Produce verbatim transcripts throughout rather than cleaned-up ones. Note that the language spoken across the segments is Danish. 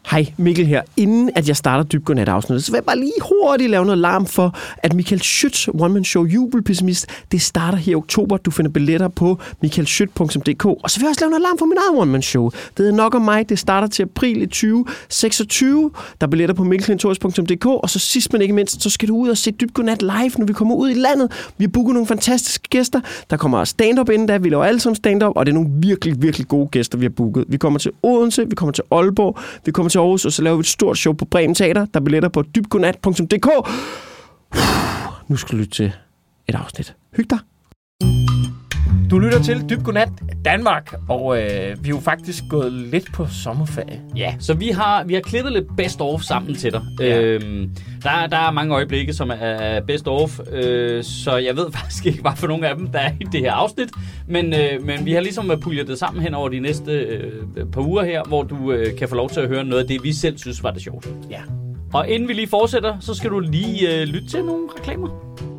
Hej, Mikkel her. Inden at jeg starter Dybt Godnat afsnittet, så vil jeg bare lige hurtigt lave noget larm for, at Michael Schøtz one-man-show Jubelpessimist, det starter her i oktober. Du finder billetter på michael schøtz punktum d k. Og så vil jeg også lave noget larm for min eget one-man-show. Det er Nok om mig. Det starter til april i tyve seksogtyve. Der er billetter på mikkel klintorius punktum d k. Og så sidst men ikke mindst, så skal du ud og se Dybt Godnat live, når vi kommer ud i landet. Vi har booket nogle fantastiske gæster. Der kommer stand-up inden da. Vi laver alle sammen stand-up, og det er nogle virkelig, virkelig gode gæster, vi har booket. Vi kommer til Odense, vi kommer til Aalborg, vi kommer til Aarhus, og så laver vi et stort show på Bremen Teater. Der er billetter på dybt godnat punktum d k. Nu skal du lytte til et afsnit. Hyg dig. Du lytter til Dybt Godnat Danmark, og øh, vi er jo faktisk gået lidt på sommerferie. Ja, så vi har, vi har klippet lidt best of sammen til dig. Ja. Øhm, der, der er mange øjeblikke, som er best of, øh, så jeg ved faktisk ikke, hvad for nogle af dem, der er i det her afsnit. Men, øh, men vi har ligesom puljet det sammen hen over de næste øh, par uger her, hvor du øh, kan få lov til at høre noget af det, vi selv synes var det sjovt. Ja. Og inden vi lige fortsætter, så skal du lige øh, lytte til nogle reklamer.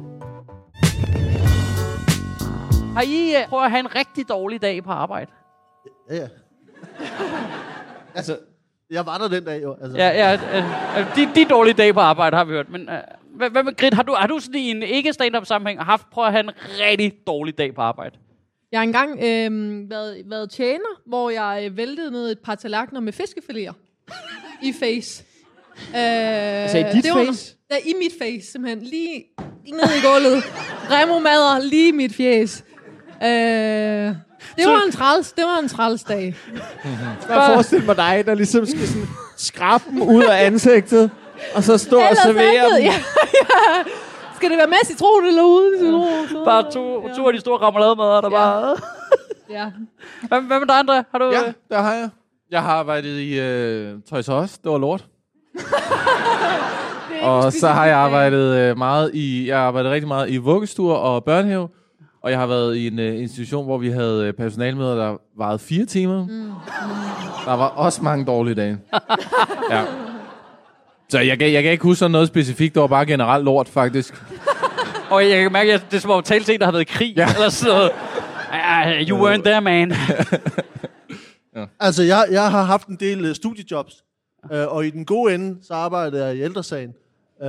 Har I uh, prøvet at have en rigtig dårlig dag på arbejde? Ja, ja. Altså, jeg var der den dag jo. Altså. Ja, ja. Uh, de, de dårlige dage på arbejde har vi hørt. Men uh, hvad, hvad med Grit? Har du, har du sådan i en ikke stand-up sammenhæng haft prøvet at have en rigtig dårlig dag på arbejde? Jeg har engang øh, været, været tjener, hvor jeg væltede ned et par tallerkener med fiskefiléer i face. Uh, altså i dit det var, face? Ja, i mit face, simpelthen. Lige ned i gulvet. Remo madder lige i mit fjes. Uh, det, var en træls, det var en træls dag. Jeg forestiller mig dig, der ligesom skal sådan skrabe dem ud af ansigtet, og så stå og servere dem. Ja, ja. Skal det være med citron eller uden citron? Bare to, ja. to af de store rammelademader, der ja. bare... ja. Hvad, hvad med dig, André? Har du... Ja, der har jeg. Jeg har arbejdet i øh, Toys R Us. Det var lort. Og så har jeg arbejdet øh, meget i... Jeg har arbejdet rigtig meget i vuggestuer og børnehave. Og jeg har været i en uh, institution, hvor vi havde uh, personalmøder, der varede fire timer. Mm. Mm. Der var også mange dårlige dage. Ja. Så jeg kan, jeg kan ikke huske sådan noget specifikt. Det var bare generelt lort, faktisk. Og jeg kan mærke, at det er som om tale til en, der har været i krig. Ja. Eller sådan noget. Uh, you weren't there, man. Ja. Altså, jeg, jeg har haft en del uh, studiejobs. Uh, og i den gode ende, så arbejdede jeg i ældresagen. Uh,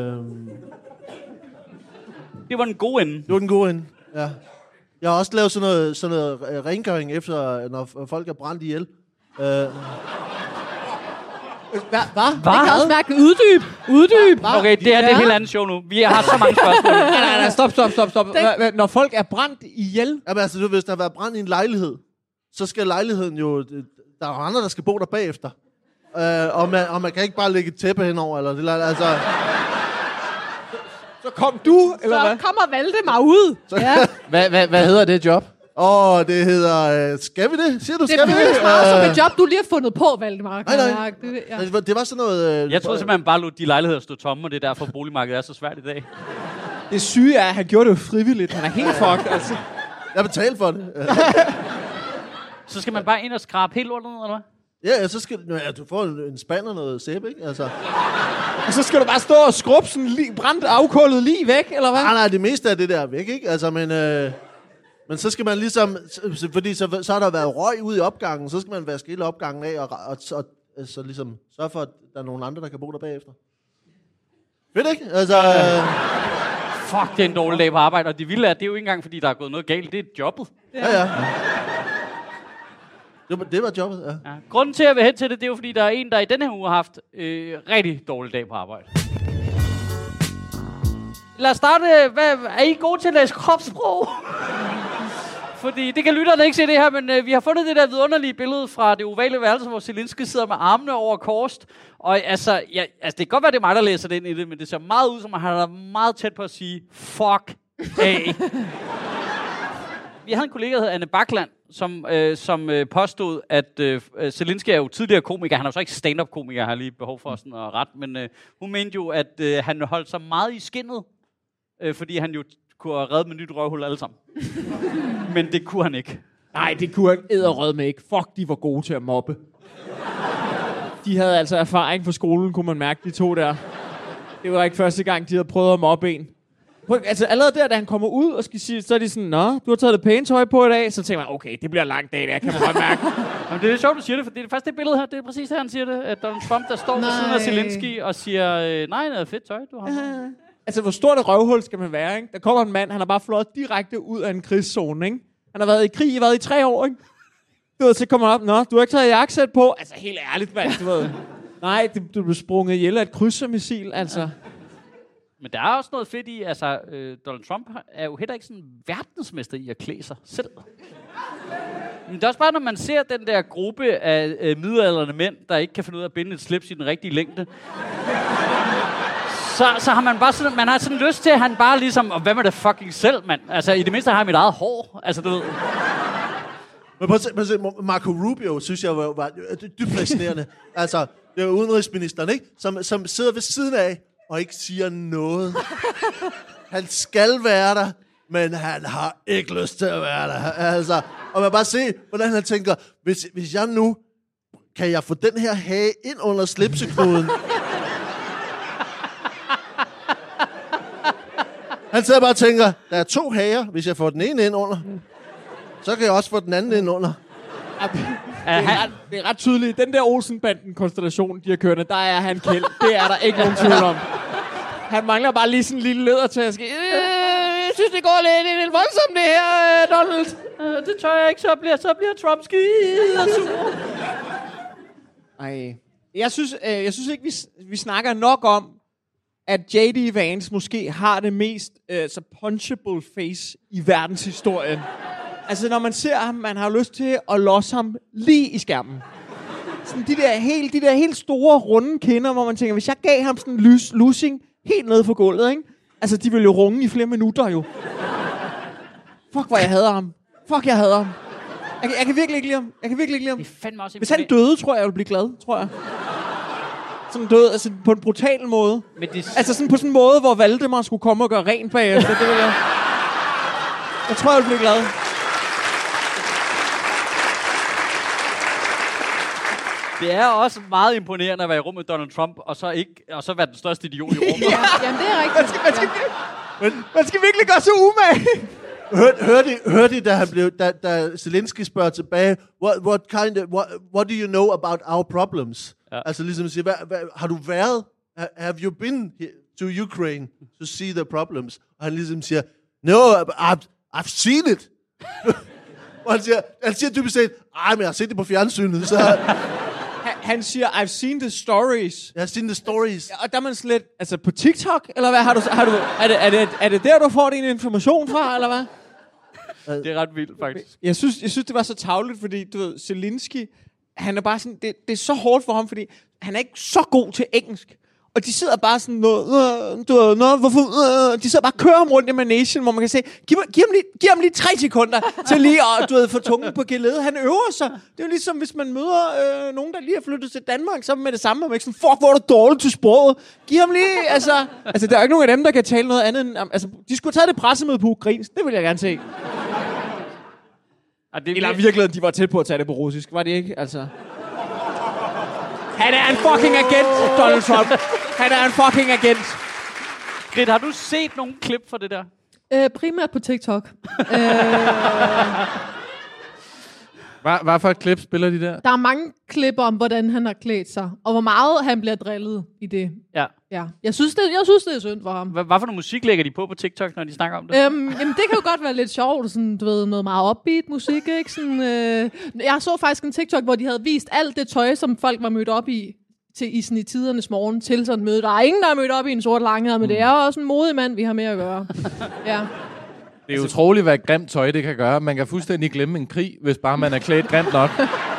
det var den gode ende. Det var den gode ende. Ja. Jeg har også lavet sådan noget, sådan noget rengøring efter, når folk er brændt ihjel. Uh. Hvad? Hvad? Det kan også være uddyb. Uddyb. Okay, det er ja. det helt andet show nu. Vi har så mange spørgsmål. nej, nej, nej, stop, stop, stop, stop. Hva, når folk er brændt ihjel? Jamen altså, du, hvis der har været brændt i en lejlighed, så skal lejligheden jo... Der er jo andre, der skal bo der bagefter. Uh, og, man, og man kan ikke bare lægge et tæppe henover, eller det altså... Så kom du, eller så hvad? Så kommer Valdemar ud. Ja. hvad, hvad, hvad hedder det job? Åh, oh, det hedder... Uh, skal vi det? Siger du, skal det vi det? Det er uh, som et job, du lige har fundet på, Valdemar. Nej, nej. Det, ja. det, var, det var sådan noget... Uh, jeg troede simpelthen bare lod de lejligheder stå tomme, og det er derfor, boligmarkedet er så svært i dag. Det syge er, at han gjorde det jo frivilligt. Han er helt fucked, altså. Jeg betalte for det. Så skal man bare ind og skrabe helt lortet ned, eller hvad? Ja, ja, så skal ja, du får en, en spand og noget sæbe, ikke? Altså. Og så skal du bare stå og skrubbe sådan li- brændt afkullet lige væk, eller hvad? Nej, nej, det meste af det der er væk, ikke? Altså, men, øh, men så skal man ligesom, fordi så, så har der været røg ude i opgangen, så skal man vaske hele opgangen af, og, og, og, og så ligesom sørge for, at der er nogen andre, der kan bo der bagefter. Fedt, ikke? Altså... Øh... Fuck, det er en dårlig dag på arbejde, og det vilde er, det er jo ikke engang, fordi der er gået noget galt, det er jobbet. Ja, ja. Det var, det var jobbet, ja. ja. Grunden til, at jeg vil hen til det, det er jo, fordi der er en, der i denne her uge har haft øh, rigtig dårlig dag på arbejde. Lad os starte. Hvad, er I gode til at læse kropssprog? Fordi det kan lytterne ikke se det her, men øh, vi har fundet det der vidunderlige billede fra det ovale værelse, hvor Zelensky sidder med armene over korst. Og altså, ja, altså, det kan godt være, det er mig, der læser det ind i det, men det ser meget ud, som at han er meget tæt på at sige, fuck af. Vi havde en kollega, der hed Anne Bakland, som, øh, som øh, påstod, at øh, Zelensky er jo tidligere komiker. Han er jo så ikke stand-up-komiker, jeg har lige behov for sådan at ret. Men øh, hun mente jo, at øh, han holdt sig meget i skindet, øh, fordi han jo kunne have reddet med nyt røvhul alle sammen. Men det kunne han ikke. Nej, det kunne han edderrødme ikke. Fuck, de var gode til at mobbe. De havde altså erfaring fra skolen, kunne man mærke, de to der. Det var ikke første gang, de havde prøvet at mobbe en. Altså allerede der, da han kommer ud og skal sige, så er de sådan, nå, du har taget det pæne tøj på i dag. Så tænker man, okay, det bliver en lang dag, der kan man godt mærke. Jamen, det er sjovt, du siger det, for det er faktisk det billede her. Det er præcis det, han siger det. At Donald Trump, der står ved siden af Zelensky og siger, øh, nej, det er fedt tøj, du har. Uh, altså, hvor stort et røvhul skal man være, ikke? Der kommer en mand, han har bare fløjet direkte ud af en krigszone, ikke? Han har været i krig, været i tre år, ikke? Du ved, så kommer op, nå, du har ikke taget jakkesæt på. Altså, helt ærligt, mand, du ved. Nej, du, du blev sprunget ihjel af et krydsermissil, altså. Men der er også noget fedt i, altså, øh, Donald Trump er jo heller ikke sådan verdensmester i at klæde sig selv. Men det er også bare, når man ser den der gruppe af øh, midaldrende mænd, der ikke kan finde ud af at binde et slips i den rigtige længde, så, så har man bare sådan, man har sådan lyst til, at han bare ligesom, og hvad med det fucking selv, mand? Altså, i det mindste har jeg mit eget hår, altså, du ved. Men prøv at se, prøv at se, Marco Rubio, synes jeg var, var dybt fascinerende. Altså, det er udenrigsministeren, ikke? Som, som sidder ved siden af og ikke siger noget. Han skal være der, men han har ikke lyst til at være der. Altså, og man bare se, hvordan han tænker, hvis, hvis jeg nu, kan jeg få den her hage ind under slipseknuden? Han sidder bare og tænker, der er to hager, hvis jeg får den ene ind under, så kan jeg også få den anden ind under. Ja, det, er ret, det er ret tydeligt. Den der Olsen-banden-konstellation, de har kørende, der er han kæld. Det er der ikke nogen tvivl om. Han mangler bare lige sådan en lille lædertaske. Øh, jeg synes, det går lidt, lidt voldsomt, det her, Donald. Øh, det tør jeg ikke, så bliver, så bliver Trump skide og sur. Ej. Jeg synes, øh, jeg synes ikke, vi, vi snakker nok om, at J D Vance måske har det mest øh, så punchable face i verdenshistorien. Altså, når man ser ham, man har lyst til at losse ham lige i skærmen. Sådan de der helt, de der helt store, runde kinder, hvor man tænker, hvis jeg gav ham sådan en lys, lussing helt nede på gulvet, ikke? Altså, de ville jo runge i flere minutter, jo. Fuck, hvor jeg hader ham. Fuck, jeg hader ham. Jeg, jeg kan virkelig ikke lide ham. Jeg kan virkelig ikke lide ham. Det er fandme også Hvis han døde, tror jeg, jeg ville blive glad, tror jeg. Sådan død, altså på en brutal måde. Men det... Altså sådan på sådan en måde, hvor Valdemar skulle komme og gøre rent bagefter. Det vil jeg... Jeg tror, jeg ville blive glad. Det er også meget imponerende at være i rum med Donald Trump, og så, ikke, og så være den største idiot i rummet. Ja, jamen, det er rigtigt. Man skal, man skal, man, man skal virkelig gøre sig umage. Hørte hør de, hør de, da, han blev, da, da Zelensky spørger tilbage, what, what, kind of, what, what do you know about our problems? Ja. Altså ligesom siger, hvad, hvad, har du været, have you been here to Ukraine to see the problems? Og han ligesom siger, no, I've, I've seen it. Og han siger, han siger dybest set, ej, men jeg har set det på fjernsynet, så... Han, han siger, I've seen the stories. Jeg har seen the stories. Ja, og der er man slet, altså på TikTok, eller hvad har du, har du er, det, er, det, er det der, du får din information fra, eller hvad? Det er ret vildt, faktisk. Jeg synes, jeg synes det var så tarveligt, fordi, du ved, Zelensky, han er bare sådan, det, det er så hårdt for ham, fordi han er ikke så god til engelsk. Og de sidder bare sådan, øh, du ved, nå, hvorfor, øh, de sidder bare og kører ham rundt i managen, hvor man kan se, giv, giv, ham, lige, giv ham lige tre sekunder til lige at, du ved, få tungen på gelede. Han øver sig. Det er jo ligesom, hvis man møder øh, nogen, der lige har flyttet til Danmark, så med det samme, og man ikke sådan, fuck, hvor er du dårlig til sproget. Giv ham lige, altså, altså, der er jo ikke nogen af dem, der kan tale noget andet end, altså, de skulle have taget det pressemøde på ukrainsk. Det vil jeg gerne se. Og det Eller i virkeligheden, de var tæt på at tage det på russisk, var det ikke? Altså... Han er en fucking agent, Donald Trump. Han er en fucking agent. Grit, har du set nogle klip fra det der? Øh, primært på TikTok. øh, Hvad, hvad for et klip spiller de der? der er mange klip om, hvordan han har klædt sig, og hvor meget han bliver drillet i det. Ja. Ja. Jeg synes, det, jeg synes, det er synd for ham. Hvad, hvad for noget musik lægger de på på TikTok, når de snakker om det? Øhm, jamen, det kan jo godt være lidt sjovt, sådan, du ved, noget meget upbeat musik, ikke? Sådan, øh, jeg så faktisk en TikTok, hvor de havde vist alt det tøj, som folk var mødt op i, til, i, sådan, i tidernes morgen, til sådan et møde. Der er ingen, der er mødt op i en sort langhed, men det er også en modig mand, vi har med at gøre. Ja. Det er utroligt, hvad grimt tøj det kan gøre. Man kan fuldstændig glemme en krig, hvis bare man er klædt grimt nok.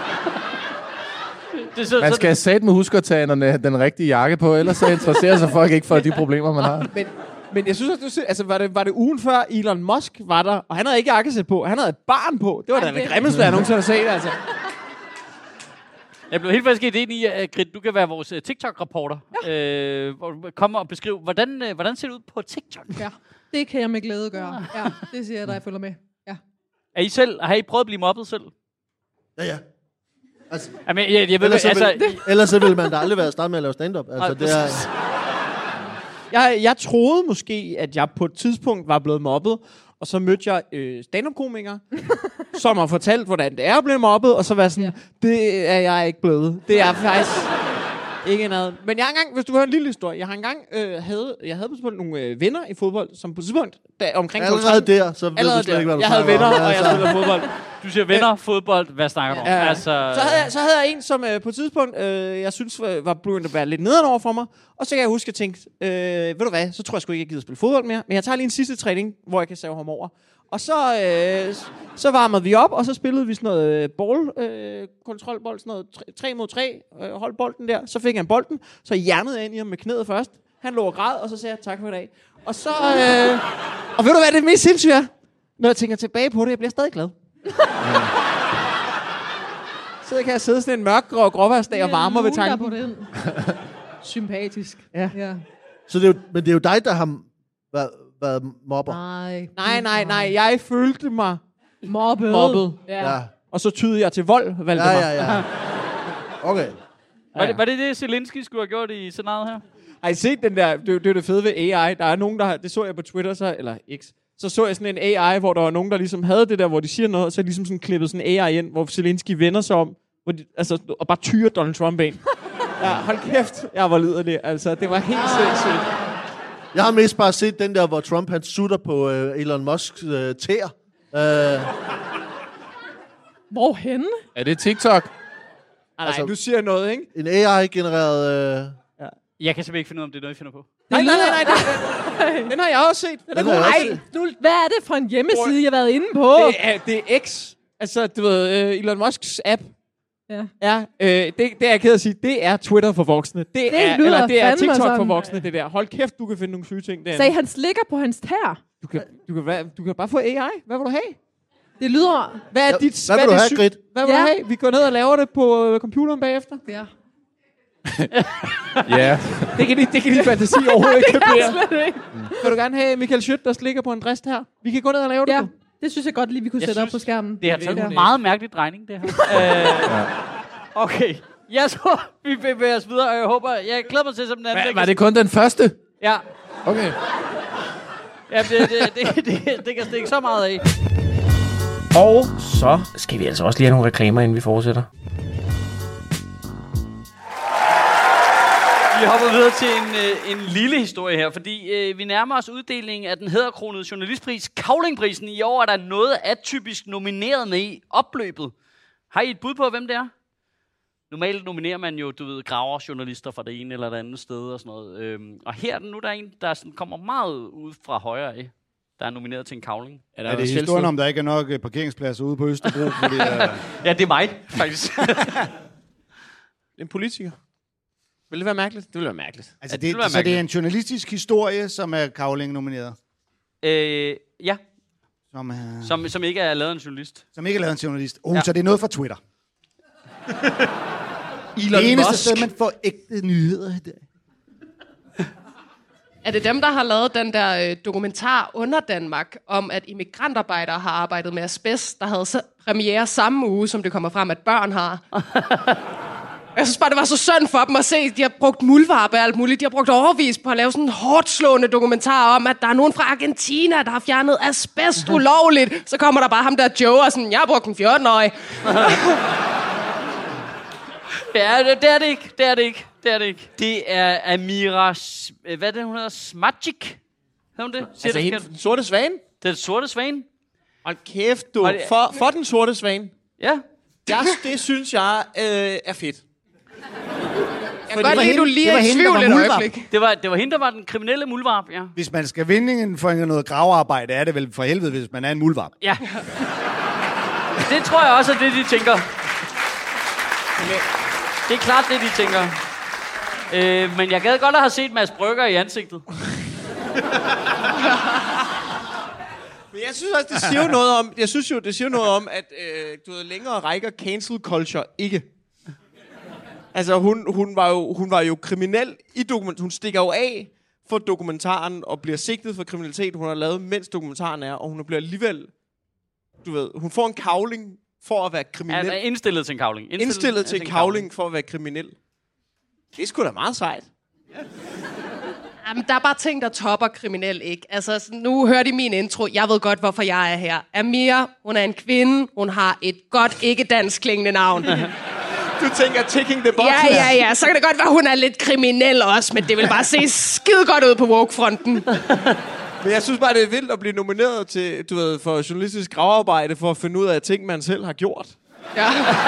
Det så, Man skal satme huske at tage den, den rigtige jakke på, ellers så interesserer sig folk ikke for de problemer, man har. Men, men jeg synes også, du siger, altså var det, var det ugen før Elon Musk var der, og han havde ikke jakkesæt på, han havde et barn på. Det var da det grimmeste, jeg nogensinde har set, altså. Jeg blev helt faktisk ind i, at Grit, du kan være vores uh, TikTok-reporter. Ja. Øh, hvor du kommer og beskrive, hvordan, uh, hvordan ser det ud på TikTok? Ja, det kan jeg med glæde gøre. Ja, det siger jeg, der jeg følger med. Ja. Er I selv, har I prøvet at blive mobbet selv? Ja, ja. Altså, Jamen, jeg, jeg, jeg ved, ellers, så altså, vil, ellers så ville man da aldrig være startet med at lave stand-up. Altså, det er... Jeg, jeg troede måske, at jeg på et tidspunkt var blevet mobbet, Og så mødte jeg øh, stand-up-komikere, som har fortalt, hvordan det er at blive mobbet, og så var sådan, ja. det er jeg ikke blevet. Det er faktisk ikke noget. Men jeg har engang, hvis du vil høre en lille historie, jeg har engang øh, havde, jeg havde på tidspunkt nogle øh, venner i fodbold, som på tidspunkt, der, omkring allerede der, så ved allerede du slet der. ikke, hvad du jeg havde venner, og jeg spillede fodbold. Du siger venner, fodbold, hvad snakker du om? Ja. Altså, Så, havde jeg, så havde jeg en, som øh, på et tidspunkt, øh, jeg synes var, var begyndt at være lidt nederen over for mig. Og så kan jeg huske, at jeg tænkte, øh, ved du hvad, så tror jeg sgu ikke, jeg gider spille fodbold mere. Men jeg tager lige en sidste træning, hvor jeg kan save ham over. Og så, øh, så varmede vi op, og så spillede vi sådan noget øh, ball, øh, kontrolbold, sådan noget tre mod tre, øh, holdt bolden der. Så fik han bolden, så hjernede jeg ind i ham med knæet først. Han lå og græd, og så sagde jeg tak for i dag. Og så, øh, og ved du hvad, det er mest sindssygt er? Når jeg tænker tilbage på det, jeg bliver stadig glad. Så kan jeg sidde sådan en mørk grå gråværsdag og varme ved tanken. På den. Sympatisk. Ja. ja. Så det er jo, men det er jo dig, der har været, været mobber. Nej. Nej, nej, nej. Jeg følte mig Mobbet. mobbet. Ja. Ja. Og så tydede jeg til vold, valgte Ja, mig. ja, ja. Okay. var, det, var det det, Zelensky skulle have gjort i scenariet her? Har I set den der, det, det er det fede ved A I. Der er nogen, der har, det så jeg på Twitter, så, eller X. Så så jeg sådan en A I, hvor der var nogen, der ligesom havde det der, hvor de siger noget, og så ligesom sådan klippet sådan en A I ind, hvor Zelensky vender sig om, hvor de, altså, og bare tyrer Donald Trump ind. Ja, hold kæft, jeg var liderlig. Altså, det var helt sindssygt. Jeg har mest bare set den der, hvor Trump han sutter på øh, Elon Musks øh, tæer. Øh, Hvorhenne? Er det TikTok? Nej, Altså- nej, du siger noget, ikke? en A I-genereret... Øh, Jeg kan simpelthen ikke finde ud af, om det er noget, I finder på. Nej, nej, nej, nej. Den, den har jeg også set. Den er Den har god. jeg også Ej, set. Nu, hvad er det for en hjemmeside, jeg har været inde på? det er, det er X. Altså, du ved, øh, Elon Musks app. Ja. Ja, øh, det, det er jeg ked af at sige. Det er Twitter for voksne. Det, Det er, lyder eller det er fandme TikTok for sådan. voksne, det der. Hold kæft, du kan finde nogle syge ting derinde. Sagde han slikker på hans tær? Du kan, du, kan, hvad, du kan bare få A I. Hvad vil du have? Det lyder... Hvad er Ja, dit hvad vil er du det have, syg- Grit? Hvad vil Ja. du have? Vi går ned og laver det på øh, computeren bagefter. Ja. Ja. Det kan, din- det kan din fantasi overhovedet ikke kapere. Slet ikke. Vil du gerne have Michael Schødt, der slikker på en drist her? Vi kan gå ned og lave det. Ja, på. det synes jeg godt lige, vi kunne Jeg sætte op synes, på skærmen. Det har taget Ja. en meget mærkelig drejning, det her. øh, okay. Jeg tror, vi bevæger os videre, og jeg håber... Jeg glæder mig til, som den anden... Hva, var det kun den første? Ja. Okay. Ja, det, det, det, det, det kan stikke så meget af. Og så skal vi altså også lige have nogle reklamer, inden vi fortsætter. Vi hopper videre til en, øh, en lille historie her, fordi øh, vi nærmer os uddelingen af den hæderkronede journalistpris, Cavlingprisen. I år er der noget atypisk nomineret med i opløbet. Har I et bud på, hvem det er? Normalt nominerer man jo, du ved, graverjournalister fra det ene eller det andet sted og sådan noget. Øhm, og her er den nu, der er en, der sådan kommer meget ud fra højre af, der er nomineret til en Cavling. Er, der Er det historien om, der ikke er nok øh, parkeringspladser ude på Østerbro? Fordi, uh... Ja, det er mig, faktisk. En politiker. Vil det være mærkeligt? Det vil være mærkeligt. altså, det vil det, være så det er mærkeligt. en journalistisk historie, som er Cavling nomineret? øh, ja, Som, uh... som, som ikke er lavet af en journalist. som ikke er lavet en journalist. Oh, Ja. ja. Så det er noget fra Twitter. Elon Det eneste Musk. sted, man får ægte nyheder i dag. Er det dem, der har lavet den der øh, dokumentar under Danmark, om at immigrantarbejdere har arbejdet med asbest, der havde så premiere samme uge, som det kommer frem, at børn har? Jeg synes bare, det var så synd for dem at se, de har brugt muldvarpe og alt muligt. De har brugt overvis på at lave sådan en hårdt slående dokumentar om, at der er nogen fra Argentina, der har fjernet asbest ulovligt. Så kommer der bare ham der Joe og sådan, jeg har brugt en fjorten-årig. Ja, det, det er det ikke. Det er det ikke. Det er det ikke. Det er Amira... S- hvad er det, hun hedder? Smagic? Hedder hun det? Siger Altså, det hende, forkert? den sorte svane? Det er den sorte svane. Hold kæft, du. Og det- For, for den sorte svane. Ja. Jeg, det synes jeg øh, er fedt. Jeg kan godt lide, at du lige det er var i hende, der tvivl var et muldvarp. øjeblik. Det var, det var hende, der var den kriminelle muldvarp, ja. Hvis man skal vinde en for noget gravearbejde, er det vel for helvede, hvis man er en muldvarp. Ja. Det tror jeg også er det, de tænker. Det er klart det, de tænker. Øh, men jeg gad godt at have set Mads Brygger i ansigtet. Men jeg synes også, det siger jo noget om, jeg synes jo, det siger noget om, at øh, du ved, længere rækker cancel culture ikke. Altså, hun, hun, var jo, hun var jo kriminel i dokument. Hun stikker jo af for dokumentaren og bliver sigtet for kriminalitet, hun har lavet, mens dokumentaren er, og hun bliver alligevel, du ved, hun får en kavling for at være kriminel. Han er indstillet til en kavling. Indstillet, Indstillet til en kavling for at være kriminel. Det er sgu da meget sejt. Jamen, der er bare ting, der topper kriminel, ikke? Altså, sådan, nu hørte I min intro. Jeg ved godt, hvorfor jeg er her. Amir, hun er en kvinde. Hun har et godt, ikke-dansk klingende navn. Du tænker ticking the box. Ja, ja, ja. Så kan det godt være, hun er lidt kriminel også, men det vil bare se skide godt ud på woke-fronten. Men jeg synes bare, det er vildt at blive nomineret til, du ved, for journalistisk gravearbejde, for at finde ud af ting, man selv har gjort. Ja.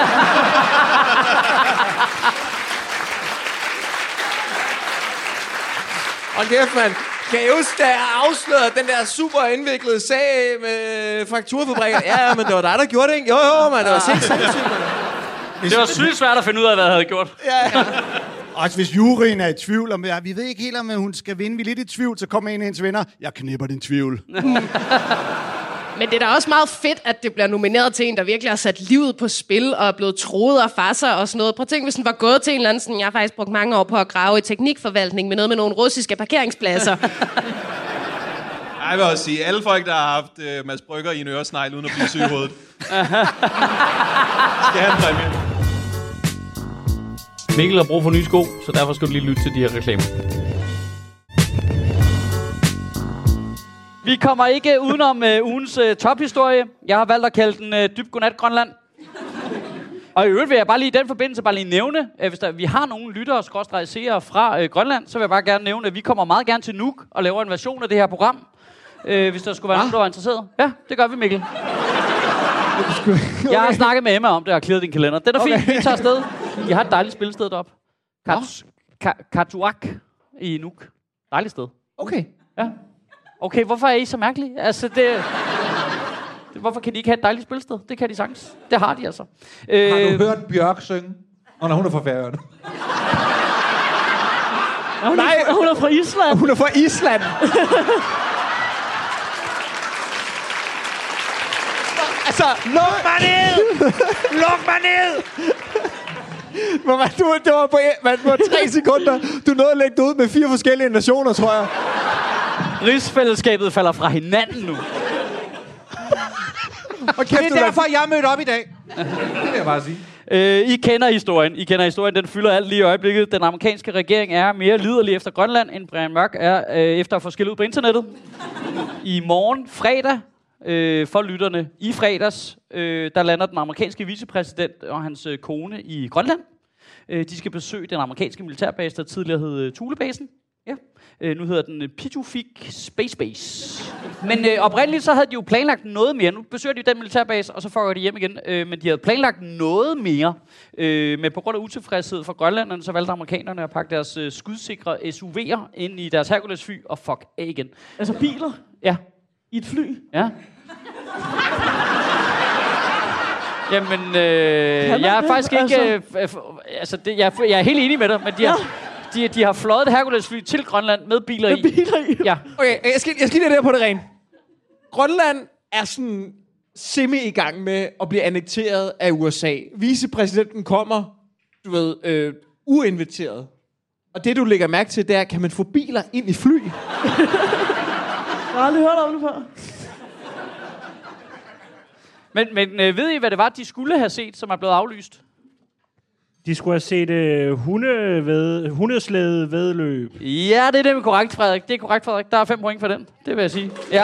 Og kæft, man. Kan I huske, da jeg afslørede den der super indviklede sag med frakturfabrikker? Ja, men det var dig, der gjorde det, ikke? Jo, jo, man. Det var sindssygt. Det var sygt svært at finde ud af, hvad jeg havde gjort. Ja, ja. Også hvis juryen er i tvivl, om, ja, vi ved ikke helt, om hun skal vinde. Vi er lidt i tvivl, så kommer en af hendes venner. Jeg knipper din tvivl. Men det er da også meget fedt, at det bliver nomineret til en, der virkelig har sat livet på spil og er blevet troet af fasser og sådan noget. Prøv at tænke, hvis den var gået til en eller anden sådan, jeg har faktisk brugt mange år på at grave i teknikforvaltning med noget med nogle russiske parkeringspladser. Jeg vil også sige, alle folk, der har haft uh, Mads Brygger i en øresnegl uden at blive syg i hovedet, skal have en præmie. Mikkel har brug for nye sko, så derfor skal du lige lytte til de her reklamer. Vi kommer ikke udenom uh, ugens uh, tophistorie. Jeg har valgt at kalde den uh, Dybt Godnat Grønland. Og i øvrigt vil jeg bare lige i den forbindelse bare lige nævne, at hvis der, vi har nogle lyttere skråstreg seere fra uh, Grønland, så vil jeg bare gerne nævne, at vi kommer meget gerne til Nuuk og laver en version af det her program. Uh, hvis der skulle være ah. nogen, der var interesseret. Ja, det gør vi, Mikkel. Okay. Jeg har snakket med Emma om det og clearet din kalender. Den er okay. Fint, vi tager afsted. I har et dejligt spilsted deroppe. Katuak i Nuuk. Dejligt sted. Okay. Ja. Okay, hvorfor er I så mærkelige? Altså, det... det hvorfor kan de ikke have et dejligt spilsted? Det kan de sagtens. Det har de altså. Har øh... du hørt Bjørk synge? Åh, oh, hun er fra Færøerne. Hun, Nej, er, hun er fra Island. Hun er fra Island. Altså, luk mig ned! Luk mig ned! Hvor man, du, det var på, man, på tre sekunder. Du nåede at lægge det ud med fire forskellige nationer, tror jeg. Rigsfællesskabet falder fra hinanden nu. Og kæft, det er derfor, jeg er mødt op i dag. Det vil jeg bare sige. Øh, I kender historien. I kender historien. Den fylder alt lige i øjeblikket. Den amerikanske regering er mere liderlig efter Grønland, end Brian Mørk er øh, efter at få skillet ud på internettet. I morgen, fredag, øh, for lytterne, i fredags, øh, der lander den amerikanske vicepræsident og hans øh, kone i Grønland. Øh, de skal besøge den amerikanske militærbase, der tidligere hed øh, Thulebasen. Ja. Øh, nu hedder den øh, Pituffik Space Base. Men øh, oprindeligt så havde de jo planlagt noget mere. Nu besøger de den militærbase, og så får de hjem igen. Øh, men de havde planlagt noget mere. Øh, men på grund af utilfredshed fra grønlænderne, så valgte amerikanerne at pakke deres øh, skudsikre S U V'er ind i deres Hercules-fly og fuck af igen. Altså biler? Ja. I et fly? Ja. Jamen, øh, jeg er faktisk ikke... Øh, øh, altså, det, jeg, jeg er helt enig med dig, men de har... De, de har fløjet et Hercules-fly til Grønland med biler i. Med biler i? Ja. Okay, jeg skal, jeg skal lige det på det rene. Grønland er sådan semi i gang med at blive annekteret af U S A. Vicepræsidenten kommer, du ved, øh, uinviteret. Og det, du lægger mærke til, det er, kan man få biler ind i fly? Jeg har aldrig hørt om det før. Men, men øh, ved I, hvad det var, de skulle have set, som er blevet aflyst? De skulle have set uh, hundeved, hundeslæde vedløb. Ja, det er det korrekt, Frederik. Det er korrekt, Frederik. Der er fem point for den. Det vil jeg sige. Ja.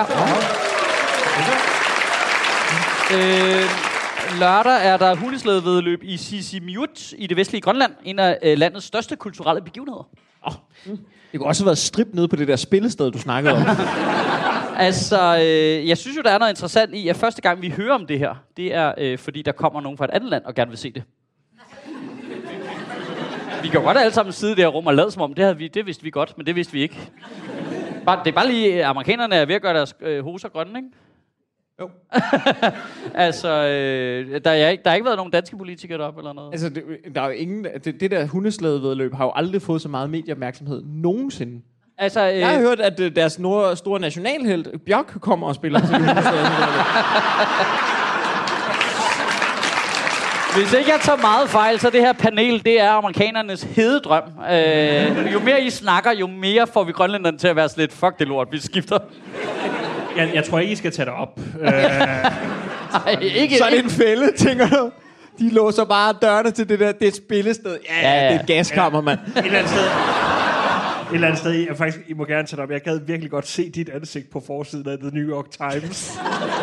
Øh, lørdag er der hundeslædevedløb i Sisimiut i det vestlige Grønland. En af øh, landets største kulturelle begivenheder. Oh. Mm. Det kunne også have været strip nede på det der spillested, du snakkede om. Altså, øh, jeg synes jo, der er noget interessant i, at første gang vi hører om det her, det er, øh, fordi der kommer nogen fra et andet land og gerne vil se det. Vi kan godt alle sammen sidde der rum og lade som om, det, havde vi, det vidste vi godt, men det vidste vi ikke. Bare, det er bare lige, amerikanerne er ved at gøre deres øh, hoser grønne, ikke? Jo. altså, øh, der, er ikke, der har ikke været nogen danske politikere deroppe eller noget. Altså, det, der er jo ingen... Det, det der hundeslædevedløb har jo aldrig fået så meget medieopmærksomhed nogensinde. Altså, øh, jeg har hørt, at øh, deres nord, store nationalhelt, Bjørk, kommer og spiller til hundeslædevedløb. Hvis ikke jeg tager meget fejl, så det her panel, det er amerikanernes hededrøm. Øh, jo mere I snakker, jo mere får vi grønlænderne til at være sådan lidt, fuck det lort, vi skifter. Jeg, jeg tror ikke, I skal tage det op. øh. Ej, ikke, så er det en fælde, tænker du? De låser bare dørene til det der, det er et spillested. Ja, ja, ja. Det er et gaskammer, mand. Et eller andet sted. eller andet sted, jeg faktisk, I må gerne tage det op. Jeg gad virkelig godt se dit ansigt på forsiden af The New York Times.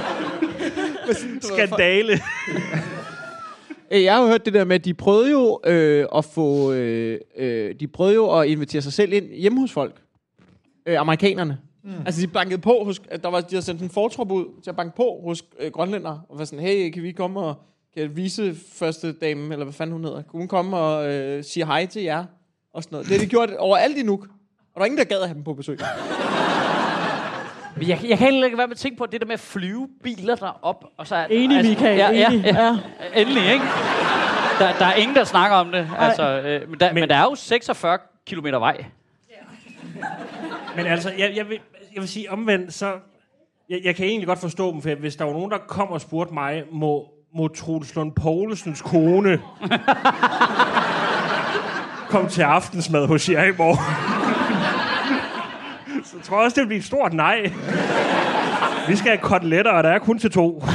Skandale. Jeg har jo hørt det der med, at de prøvede jo øh, at få, øh, øh, de prøvede jo at invitere sig selv ind hjemme hos folk. Øh, amerikanerne. Mm. Altså de bankede på hos, der var, de havde sendt en fortrop ud til at banke på hos øh, grønlændere, og var sådan, hey, kan vi komme og kan vise første dame, eller hvad fanden hun hedder, kunne hun komme og øh, sige hej til jer, og sådan noget. Det har de gjort overalt i Nuuk, og der var ingen, der gad at have dem på besøg. Jeg, jeg kan heller ikke være med at tænke på det der med at flyve biler derop. Og så er, enig, altså, Michael. Ja, ja, enig. ja. ja. Endelig, ikke? Der, der er ingen, der snakker om det. Altså, øh, men, der, men, men der er jo seksogfyrre kilometer vej. Men altså, jeg, jeg, vil, jeg vil sige omvendt, så... Jeg, jeg kan egentlig godt forstå dem, for hvis der var nogen, der kom og spurgte mig, må, må Troels Lund Poulsens kone komme til aftensmad hos jer i morgen? Så tror jeg også, det vil blive et stort nej. Vi skal have koteletter, og der er kun til to.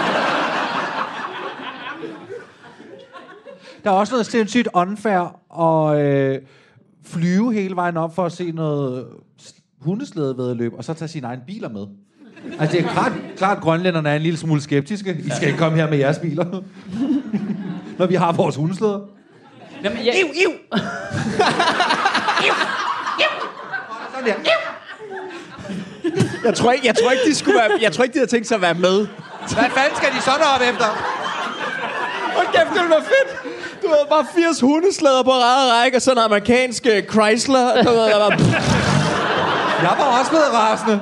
Der er også noget sindssygt unfair at øh, flyve hele vejen op for at se noget hundeslædevæddeløb, og så tage sine egne biler med. Altså, det er klart, klart grønlænderne er en lille smule skeptiske. I skal ikke komme her med jeres biler. Når vi har vores hundeslæder. Jamen, jeg... Iv, iv! Iv! Iv! Sådan der. Jeg tror ikke, jeg tror ikke, de skulle være, jeg tror ikke, de havde tænkt sig at være med. Hvad fanden skal de så op efter? Hold kæft, det ville være fedt. Du havde bare firs hundeslæder på rade række, og sådan en amerikansk Chrysler. Du ved, der var... Jeg var også blevet rasende.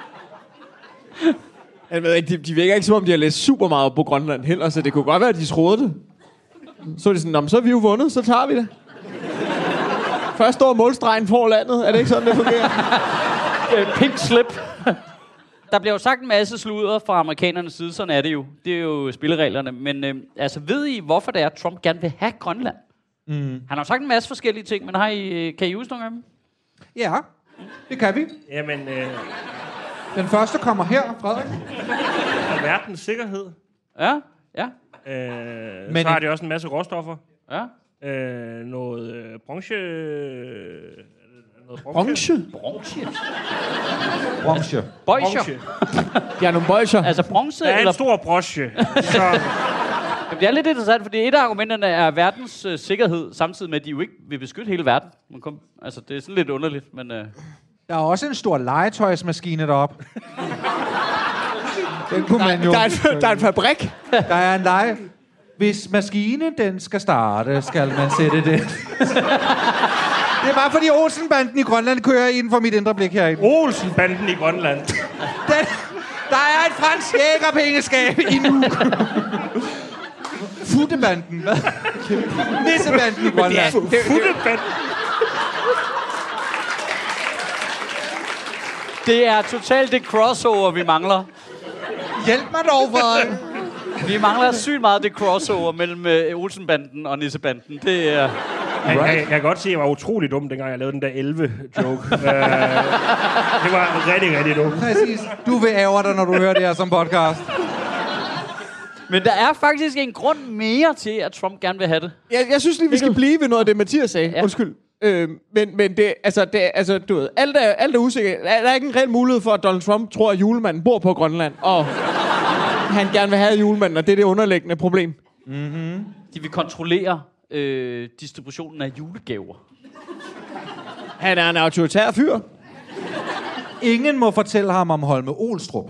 Jeg ved ikke, de, de virker ikke, som om de har læst super meget på Grønland heller, så det kunne godt være, at de troede det. Så er de sådan, så er vi jo vundet, så tager vi det. Først over målstregen for landet. Er det ikke sådan, det fungerer? Pink slip. Der bliver jo sagt en masse sludder fra amerikanernes side, sådan er det jo. Det er jo spillereglerne. Men øh, altså, ved I, hvorfor det er, at Trump gerne vil have Grønland? Mm. Han har jo sagt en masse forskellige ting, men har I, kan I huske nogle af dem? Ja, det kan vi. Jamen, øh... den første kommer her, Frederik. Og verdens sikkerhed. Ja, ja. Øh, men så har de også en masse råstoffer. Ja. Øh, noget øh, bronche... Noget bronche? Bronche? Bronche. Bronche. De har nogle bolcher. Altså bronze der er eller... en stor bronche. Så... Det er lidt interessant, fordi et af argumenterne er verdens øh, sikkerhed, samtidig med, at de jo ikke vil beskytte hele verden. Man kom, altså, det er sådan lidt underligt, men... Øh... Der er også en stor legetøjsmaskine deroppe. Den kunne man jo... Der er, en, der er en fabrik. Der er en lege... Hvis maskinen den skal starte, skal man sætte det. Det er bare fordi Olsenbanden i Grønland kører inden for mit indre blik herinde. Olsenbanden i Grønland. Den, der er et fransk jægerpengeskab i Nuuk. Futtebanden, hvad? Nissebanden i Grønland. Futtebanden. Det er totalt det crossover, vi mangler. Hjælp mig dog, Frederik. Vi mangler sygt meget det crossover mellem øh, Olsenbanden og Nissebanden. Det er... Jeg, jeg, jeg kan godt se, at jeg var utrolig dum, dengang jeg lavede den der elleve-joke. uh, det var rigtig, rigtig dumt. Præcis. Du vil ærge dig, når du hører det her som podcast. Men der er faktisk en grund mere til, at Trump gerne vil have det. Jeg, jeg synes lige, vi skal blive ved noget af det, Mathias sagde. Ja. Undskyld. Øh, men, men det, altså, det, altså, du ved, alt er, alt er usikkert. Der er ikke en reel mulighed for, at Donald Trump tror, at julemanden bor på Grønland, og han gerne vil have julemanden, og det er det underliggende problem. Mm-hmm. De vil kontrollere øh, distributionen af julegaver. Han er en autoritær fyr. Ingen må fortælle ham om Holme Olstrup.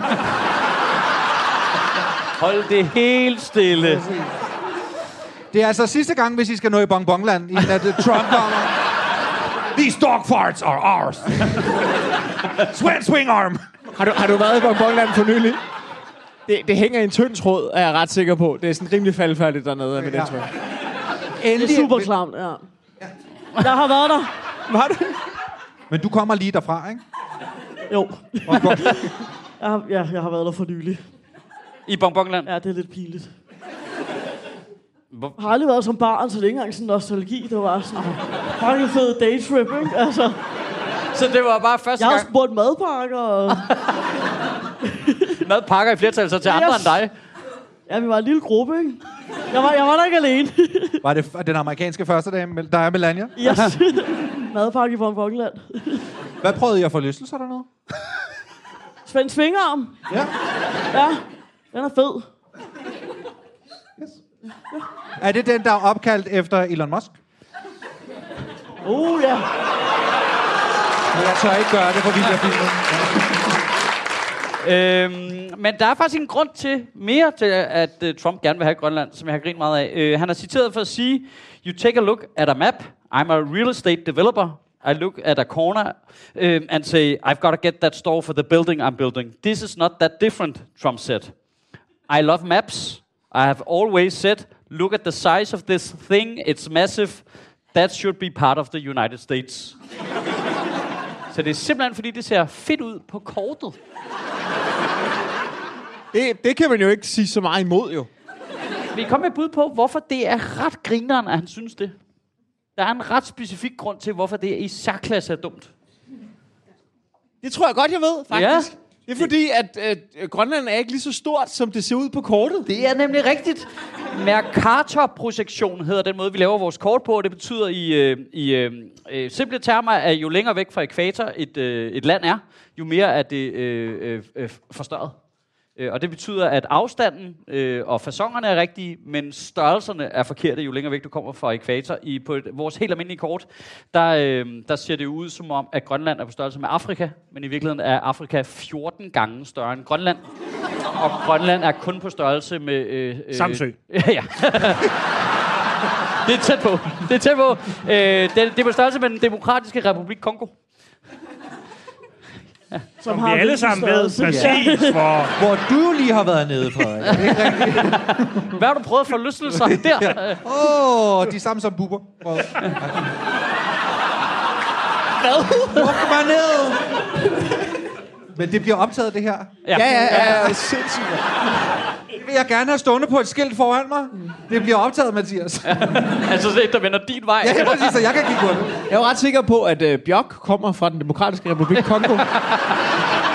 Hold det helt stille. Det er altså sidste gang, hvis I skal nå i Bonbonland, inden at Trump kommer. These dog farts are ours. Swan swing arm. Har du, har du været i Bonbonland for nylig? Det, det hænger i en tynd tråd, er jeg ret sikker på. Det er sådan rimelig faldfærdigt dernede, med ja. Den tråd. Det er super klamt, ja. Jeg har været der. Var du? Men du kommer lige derfra, ikke? Jo. jeg, har, ja, jeg har været der for nylig. I Bonbonland? Ja, det er lidt pinligt. Jeg har aldrig været som barn, så det er ikke engang sådan nostalgi. Det var sådan en fed daytrip, ikke? Altså, så det var bare første jeg gang? Jeg har spurgt madpakker og... madpakker i flertal, så til yes. andre end dig? Ja, vi var en lille gruppe, ikke? Jeg var, jeg var der ikke alene. Var det f- den amerikanske første dame, der er Melania? Yes. Madpakke fra Kongeland. Hvad prøvede I at få lystelser dernede? Svend Svingarm. Ja. Ja, den er fed. Yes. Ja. Er det den, der er opkaldt efter Elon Musk? Uh, ja. Men jeg tør ikke gøre det for videofilmen. Øhm, men der er faktisk en grund til, mere til, at uh, Trump gerne vil have Grønland, som jeg har grint meget af. Uh, han er citeret for at sige, "You take a look at a map. I'm a real estate developer. I look at a corner um, and say, I've got to get that store for the building I'm building. This is not that different," Trump said. "I love maps. I have always said, look at the size of this thing. It's massive. That should be part of the United States." Så det er simpelthen, fordi det ser fedt ud på kortet. Det, det kan man jo ikke sige så meget imod, jo. Vi kom med et bud på, hvorfor det er ret grineren, at han synes det. Der er en ret specifik grund til, hvorfor det er i særklasse er dumt. Det tror jeg godt, jeg ved, faktisk. Ja. Det er fordi, at øh, Grønland er ikke lige så stort, som det ser ud på kortet. Det er nemlig rigtigt. Mercator-projektion hedder den måde, vi laver vores kort på, og det betyder i, øh, i øh, øh, simple termer, at jo længere væk fra ekvator et, øh, et land er, jo mere er det øh, øh, forstørret. Øh, og det betyder, at afstanden øh, og facongerne er rigtige, men størrelserne er forkerte, jo længere væk du kommer fra ekvator. I, på et, vores helt almindelige kort, der, øh, der ser det jo ud som om, at Grønland er på størrelse med Afrika, men i virkeligheden er Afrika fjorten gange større end Grønland. Og Grønland er kun på størrelse med... Øh, øh, Samsø. ja. Det er tæt på. Det er tæt på. Øh, det, det er på størrelse med den demokratiske republik Kongo. Ja. Som, Som vi alle sammen ved præcis, ja. hvor... Hvor du lige har været nede, Frederik. Hvad har du prøvet for lystelser der? Åh, oh, de samme som buber. Hvad? Luk mig ned! Men det bliver optaget, det her. Ja, ja, ja, ja, sindssygt. Det vil jeg gerne have stående på et skilt foran mig. Det bliver optaget, Mathias. Ja. Altså så der vender din vej. Ja, præcis, så jeg kan kigge på det. Jeg er jo ret sikker på, at uh, Bjørk kommer fra den demokratiske republik Kongo.